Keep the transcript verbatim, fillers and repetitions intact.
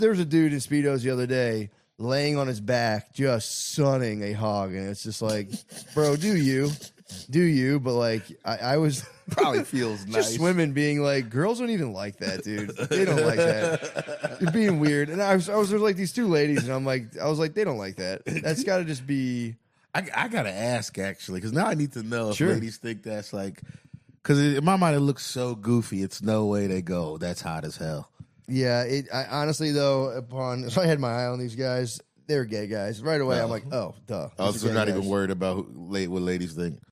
there was a dude in Speedos the other day laying on his back, just sunning a hog, and it's just like, bro, do you, do you? But like, I, I was probably feels just nice. swimming, being like, girls don't even like that, dude. They don't like that. You're being weird. And I was, I was there like these two ladies, and I'm like, I was like, they don't like that. That's got to just be. I, I gotta ask actually, because now I need to know if Sure. ladies think that's like, because in my mind it looks so goofy. It's no way they go. That's hot as hell. Yeah, it. I, honestly, though, upon if I had my eye on these guys, they're gay guys. Right away, Oh. I'm like, oh, duh. Oh, These so are you're not gay even guys. worried about who, what ladies think.